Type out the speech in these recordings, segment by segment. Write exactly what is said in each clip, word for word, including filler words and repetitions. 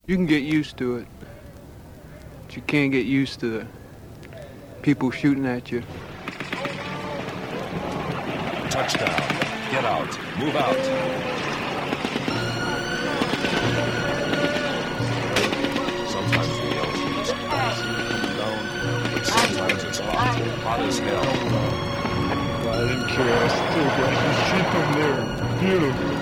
You can get used to it, but you can't get used to the people shooting at you. Touchdown. Get out. Move out. Sometimes the L G is fast and down, but sometimes it's hot. Hot as hell. I didn't care. I still got the sheep in there. Beautiful.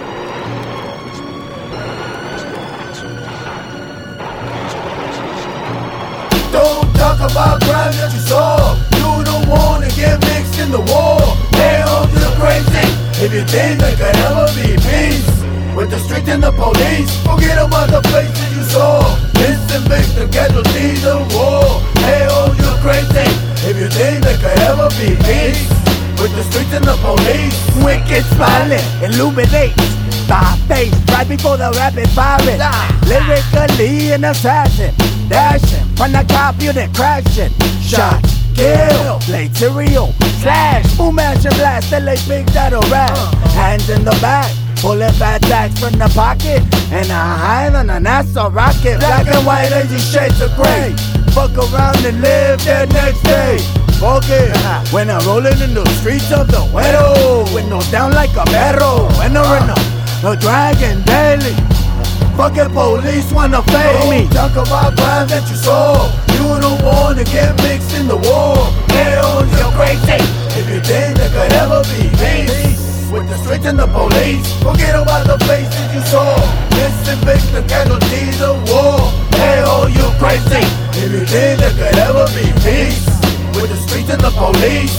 Don't talk about crime that you saw. You don't wanna get mixed in the war. Hell, you're crazy if you think there could ever be peace with the street and the police. Forget about the faces you saw. Listen, victim casualties of war. Hell, you're crazy if you think there could ever be peace with the streets and the police. Wicked smiling illuminates the face right before the rapid fire. Lyrically an assassin, dashing from the cop unit, crashing. Shots, kill, plate cereal, slash, boom, mash and blast, they like big that'll rap. Hands in the back, pulling fat tags from the pocket, and a high on a NASA rocket. Black and white, lazy shades of gray. Fuck around and live the next day. Fuck it, when I'm rolling in the streets of the Güero, windows down like a perro, entering a, a dragon daily. Fucking police wanna fade me. Talk about crime that you saw. You don't wanna get mixed in the war. Hell, you're crazy if you think there could ever be peace with the streets and the police. Forget about the faces you saw. Listen, victim casualties of war. Hell, you're crazy if you think there could ever be peace with the streets and the police.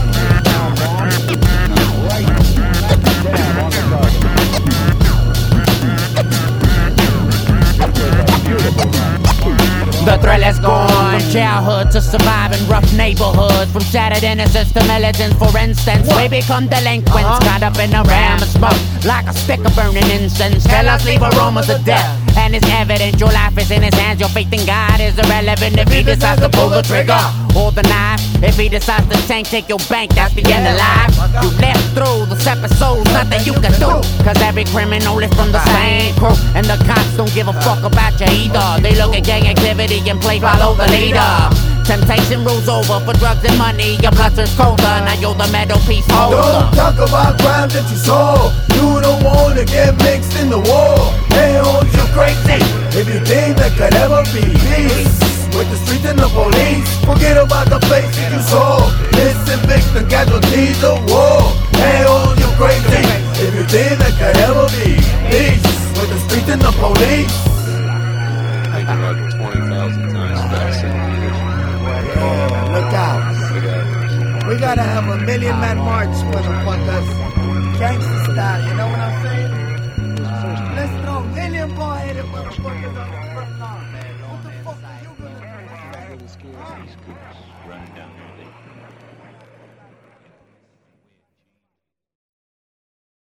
The thrill is gone. From childhood to surviving rough neighborhoods, from shattered innocence to militants, for instance. We become delinquents, uh-huh. Caught up in a ram of smoke, like a stick of burning incense. Tell us leave aromas of death, and it's evident your life is in his hands. Your faith in God is irrelevant if he decides to pull the trigger or the knife. If he decides to tank, take your bank, that's the end of life. You left through this episode's nothing you can do, cause every criminal is from the same crew, and the cops don't give a fuck about you either. They look at gang activity and play follow the leader. Temptation rules over for drugs and money. Your blood turns colder, now you're the metal piece holder. Don't talk about crime that you saw. You don't wanna get mixed in the war. Hell, you're crazy if you think there could ever be peace with the streets and the police. Forget about the faces you saw. Listen, victim casualties of war. Hell, you're crazy if you think there could ever be peace with the streets and the police. twenty thousand times faster. Yeah, look out. We gotta have a million man march, motherfuckers. Gangsta style, you know what I'm saying? Let's throw million ball-headed motherfuckers on the front lawn, man. What the fuck are you gonna do? Running down there.